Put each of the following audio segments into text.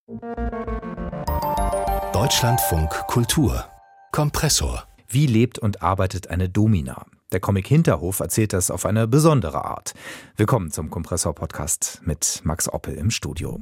Deutschlandfunk Kultur Kompressor. Wie lebt und arbeitet eine Domina? Der Comic Hinterhof erzählt das auf eine besondere Art. Willkommen zum Kompressor-Podcast mit Max Oppel im Studio.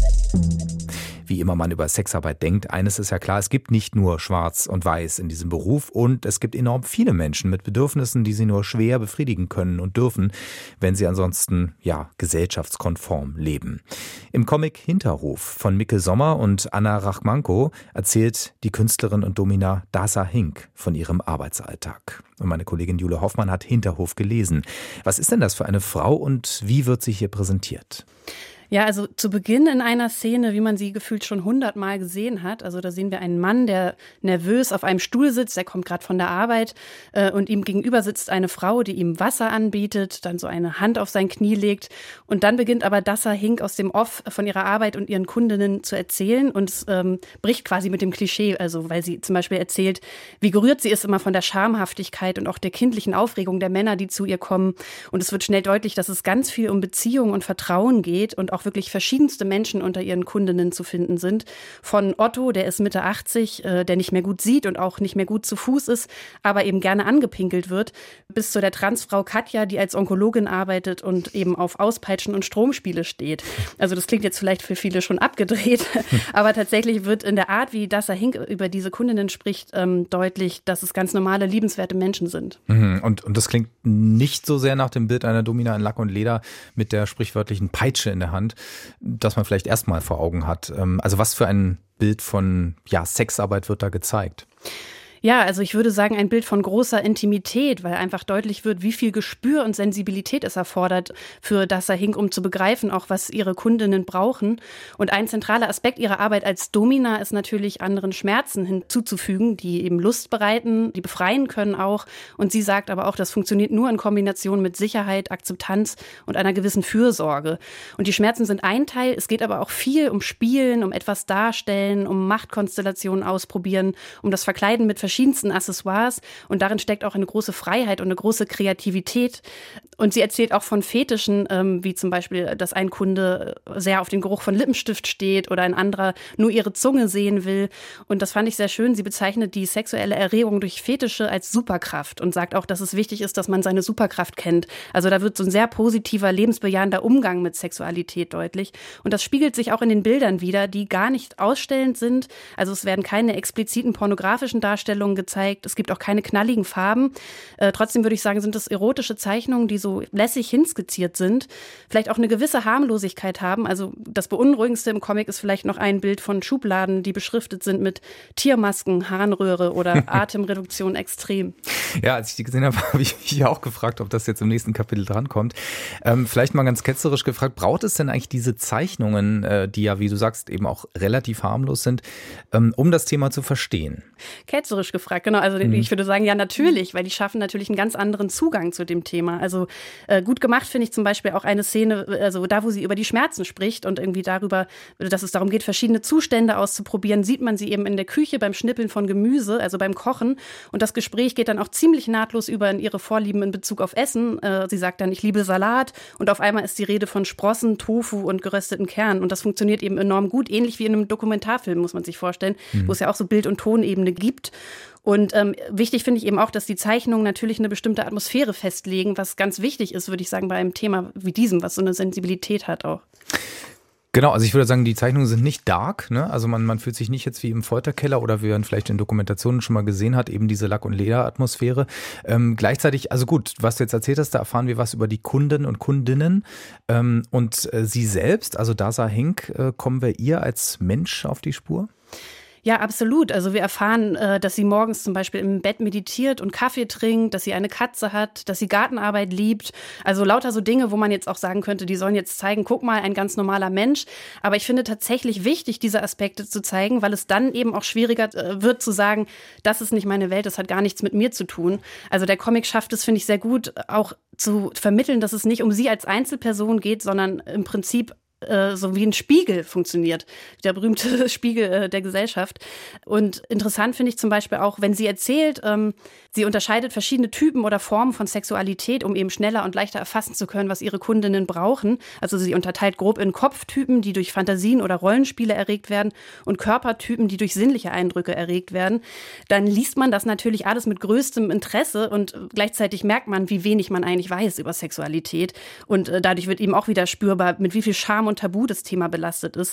Wie immer man über Sexarbeit denkt, eines ist ja klar, es gibt nicht nur Schwarz und Weiß in diesem Beruf und es gibt enorm viele Menschen mit Bedürfnissen, die sie nur schwer befriedigen können und dürfen, wenn sie ansonsten, gesellschaftskonform leben. Im Comic Hinterhof von Mikkel Sommer und Anna Rachmanko erzählt die Künstlerin und Domina Dasa Hink von ihrem Arbeitsalltag. Und meine Kollegin Jule Hoffmann hat Hinterhof gelesen. Was ist denn das für eine Frau und wie wird sie hier präsentiert? Ja, also zu Beginn in einer Szene, wie man sie gefühlt schon 100-mal gesehen hat. Also da sehen wir einen Mann, der nervös auf einem Stuhl sitzt, der kommt gerade von der Arbeit und ihm gegenüber sitzt eine Frau, die ihm Wasser anbietet, dann so eine Hand auf sein Knie legt. Und dann beginnt aber Dasa Hink aus dem Off von ihrer Arbeit und ihren Kundinnen zu erzählen und es bricht quasi mit dem Klischee, also weil sie zum Beispiel erzählt, wie gerührt sie ist immer von der Schamhaftigkeit und auch der kindlichen Aufregung der Männer, die zu ihr kommen. Und es wird schnell deutlich, dass es ganz viel um Beziehung und Vertrauen geht und auch wirklich verschiedenste Menschen unter ihren Kundinnen zu finden sind. Von Otto, der ist Mitte 80, der nicht mehr gut sieht und auch nicht mehr gut zu Fuß ist, aber eben gerne angepinkelt wird, bis zu der Transfrau Katja, die als Onkologin arbeitet und eben auf Auspeitschen und Stromspiele steht. Also das klingt jetzt vielleicht für viele schon abgedreht, aber tatsächlich wird in der Art, wie Dasa Hink über diese Kundinnen spricht, deutlich, dass es ganz normale, liebenswerte Menschen sind. Und das klingt nicht so sehr nach dem Bild einer Domina in Lack und Leder mit der sprichwörtlichen Peitsche in der Hand, das man vielleicht erstmal vor Augen hat. Also was für ein Bild von Sexarbeit wird da gezeigt? Ja, also ich würde sagen, ein Bild von großer Intimität, weil einfach deutlich wird, wie viel Gespür und Sensibilität es erfordert für Dasa Hink, um zu begreifen, auch was ihre Kundinnen brauchen. Und ein zentraler Aspekt ihrer Arbeit als Domina ist natürlich, anderen Schmerzen hinzuzufügen, die eben Lust bereiten, die befreien können auch. Und sie sagt aber auch, das funktioniert nur in Kombination mit Sicherheit, Akzeptanz und einer gewissen Fürsorge. Und die Schmerzen sind ein Teil, es geht aber auch viel um Spielen, um etwas darstellen, um Machtkonstellationen ausprobieren, um das Verkleiden mit verschiedensten Accessoires und darin steckt auch eine große Freiheit und eine große Kreativität. Und sie erzählt auch von Fetischen, wie zum Beispiel, dass ein Kunde sehr auf den Geruch von Lippenstift steht oder ein anderer nur ihre Zunge sehen will. Und das fand ich sehr schön. Sie bezeichnet die sexuelle Erregung durch Fetische als Superkraft und sagt auch, dass es wichtig ist, dass man seine Superkraft kennt. Also da wird so ein sehr positiver, lebensbejahender Umgang mit Sexualität deutlich. Und das spiegelt sich auch in den Bildern wider, die gar nicht ausstellend sind. Also es werden keine expliziten pornografischen Darstellungen gezeigt. Es gibt auch keine knalligen Farben. Trotzdem würde ich sagen, sind das erotische Zeichnungen, die so lässig hinskizziert sind, vielleicht auch eine gewisse Harmlosigkeit haben. Also das Beunruhigendste im Comic ist vielleicht noch ein Bild von Schubladen, die beschriftet sind mit Tiermasken, Harnröhre oder Atemreduktion extrem. Ja, als ich die gesehen habe, habe ich mich auch gefragt, ob das jetzt im nächsten Kapitel drankommt. Vielleicht mal ganz ketzerisch gefragt, braucht es denn eigentlich diese Zeichnungen, die ja, wie du sagst, eben auch relativ harmlos sind, um das Thema zu verstehen? Ketzerisch gefragt, genau. Also ich würde sagen, ja natürlich, weil die schaffen natürlich einen ganz anderen Zugang zu dem Thema. Also gut gemacht finde ich zum Beispiel auch eine Szene, also da, wo sie über die Schmerzen spricht und irgendwie darüber, dass es darum geht, verschiedene Zustände auszuprobieren, sieht man sie eben in der Küche beim Schnippeln von Gemüse, also beim Kochen. Und das Gespräch geht dann auch ziemlich nahtlos über in ihre Vorlieben in Bezug auf Essen. Sie sagt dann, ich liebe Salat und auf einmal ist die Rede von Sprossen, Tofu und gerösteten Kernen. Und das funktioniert eben enorm gut, ähnlich wie in einem Dokumentarfilm, muss man sich vorstellen, wo es ja auch so Bild- und Tonebene gibt. Und wichtig finde ich eben auch, dass die Zeichnungen natürlich eine bestimmte Atmosphäre festlegen, was ganz wichtig ist, würde ich sagen, bei einem Thema wie diesem, was so eine Sensibilität hat auch. Genau, also ich würde sagen, die Zeichnungen sind nicht dark, ne? Also man fühlt sich nicht jetzt wie im Folterkeller oder wie man vielleicht in Dokumentationen schon mal gesehen hat, eben diese Lack- und Leder-Atmosphäre. Gleichzeitig, also gut, was du jetzt erzählt hast, da erfahren wir was über die Kunden und Kundinnen und sie selbst, also Dasa Hink, kommen wir ihr als Mensch auf die Spur? Ja, absolut. Also wir erfahren, dass sie morgens zum Beispiel im Bett meditiert und Kaffee trinkt, dass sie eine Katze hat, dass sie Gartenarbeit liebt. Also lauter so Dinge, wo man jetzt auch sagen könnte, die sollen jetzt zeigen, guck mal, ein ganz normaler Mensch. Aber ich finde tatsächlich wichtig, diese Aspekte zu zeigen, weil es dann eben auch schwieriger wird zu sagen, das ist nicht meine Welt, das hat gar nichts mit mir zu tun. Also der Comic schafft es, finde ich, sehr gut, auch zu vermitteln, dass es nicht um sie als Einzelperson geht, sondern im Prinzip so wie ein Spiegel funktioniert, der berühmte Spiegel der Gesellschaft. Und interessant finde ich zum Beispiel auch, wenn sie erzählt, sie unterscheidet verschiedene Typen oder Formen von Sexualität, um eben schneller und leichter erfassen zu können, was ihre Kundinnen brauchen. Also sie unterteilt grob in Kopftypen, die durch Fantasien oder Rollenspiele erregt werden, und Körpertypen, die durch sinnliche Eindrücke erregt werden. Dann liest man das natürlich alles mit größtem Interesse und gleichzeitig merkt man, wie wenig man eigentlich weiß über Sexualität. Und dadurch wird eben auch wieder spürbar, mit wie viel Scham und Tabu das Thema belastet ist.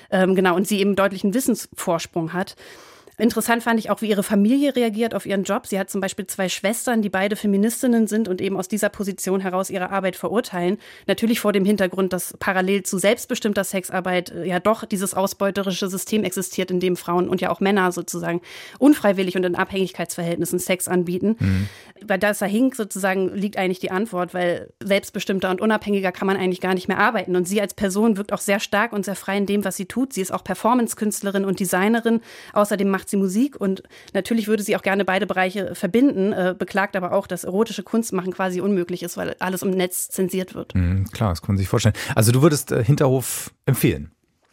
Und sie eben deutlichen Wissensvorsprung hat. Interessant fand ich auch, wie ihre Familie reagiert auf ihren Job. Sie hat zum Beispiel 2 Schwestern, die beide Feministinnen sind und eben aus dieser Position heraus ihre Arbeit verurteilen. Natürlich vor dem Hintergrund, dass parallel zu selbstbestimmter Sexarbeit ja doch dieses ausbeuterische System existiert, in dem Frauen und ja auch Männer sozusagen unfreiwillig und in Abhängigkeitsverhältnissen Sex anbieten. Bei Dasa Hink sozusagen liegt eigentlich die Antwort, weil selbstbestimmter und unabhängiger kann man eigentlich gar nicht mehr arbeiten. Und sie als Person wirkt auch sehr stark und sehr frei in dem, was sie tut. Sie ist auch Performance-Künstlerin und Designerin. Außerdem macht sie Musik und natürlich würde sie auch gerne beide Bereiche verbinden, beklagt aber auch, dass erotische Kunst machen quasi unmöglich ist, weil alles im Netz zensiert wird. Klar, das kann man sich vorstellen. Also du würdest Hinterhof empfehlen?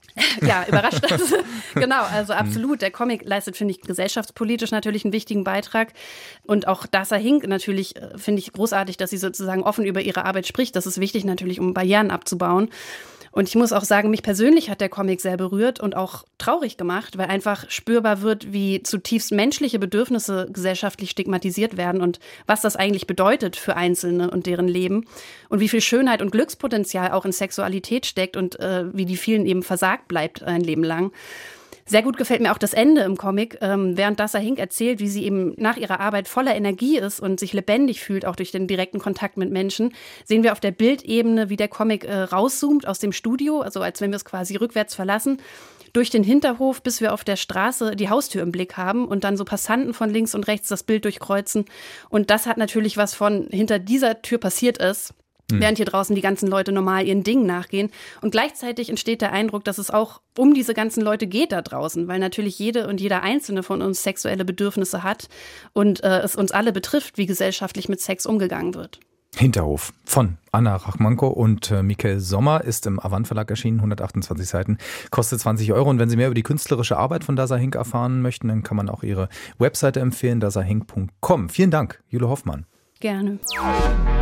Ja, überrascht das. Genau, also absolut. Der Comic leistet, finde ich, gesellschaftspolitisch natürlich einen wichtigen Beitrag. Und auch Dasa Hink natürlich finde ich großartig, dass sie sozusagen offen über ihre Arbeit spricht. Das ist wichtig natürlich, um Barrieren abzubauen. Und ich muss auch sagen, mich persönlich hat der Comic sehr berührt und auch traurig gemacht, weil einfach spürbar wird, wie zutiefst menschliche Bedürfnisse gesellschaftlich stigmatisiert werden und was das eigentlich bedeutet für Einzelne und deren Leben und wie viel Schönheit und Glückspotenzial auch in Sexualität steckt und wie die vielen eben versagt bleibt ein Leben lang. Sehr gut gefällt mir auch das Ende im Comic, während Dasa Hink erzählt, wie sie eben nach ihrer Arbeit voller Energie ist und sich lebendig fühlt, auch durch den direkten Kontakt mit Menschen, sehen wir auf der Bildebene, wie der Comic rauszoomt aus dem Studio, also als wenn wir es quasi rückwärts verlassen, durch den Hinterhof, bis wir auf der Straße die Haustür im Blick haben und dann so Passanten von links und rechts das Bild durchkreuzen. Und das hat natürlich was von hinter dieser Tür passiert ist. Während hier draußen die ganzen Leute normal ihren Dingen nachgehen. Und gleichzeitig entsteht der Eindruck, dass es auch um diese ganzen Leute geht da draußen, weil natürlich jede und jeder Einzelne von uns sexuelle Bedürfnisse hat und es uns alle betrifft, wie gesellschaftlich mit Sex umgegangen wird. Hinterhof von Anna Rachmanko und Michael Sommer ist im Avant Verlag erschienen, 128 Seiten, kostet 20 €. Und wenn Sie mehr über die künstlerische Arbeit von Dasa Hink erfahren möchten, dann kann man auch ihre Webseite empfehlen, dasahink.com. Vielen Dank, Jule Hoffmann. Gerne.